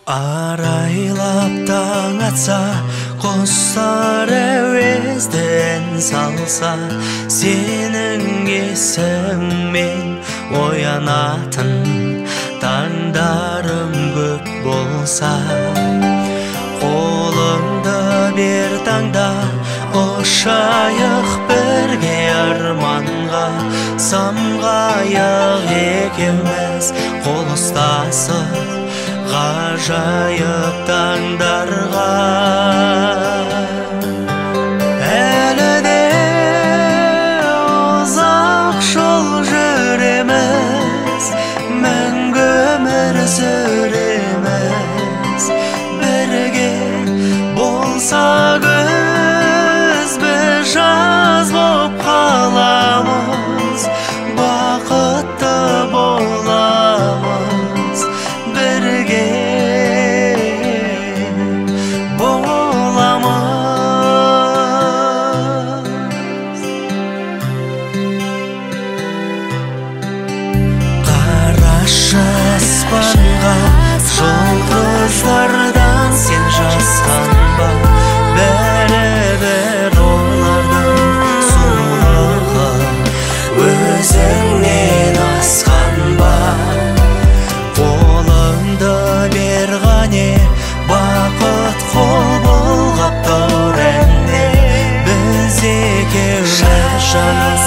Арайлап таң атса, құстар әуезден салса, сенің есіммен оянатын таңдарым көп болса, қолыңды бер таңда, ұшайық бірге арманға, самғайық екеуміз қол ұстасып ғажайып таңдарға. Әлі де ұзақ жол жүреміз, мәңгі өмір сүреміз, бірге болса күз, біз жаз боп қаламыз, бақытты боламыз, бірге боламыз. Қарашы аспанға, жұлдыздардан сен жазған ба, бәрібір олардың сұлулығы өзіңнен асқан ба. Қолыңды бер ғане, бақыт қол бұлғап тұр әнде, біз екеуміз жаным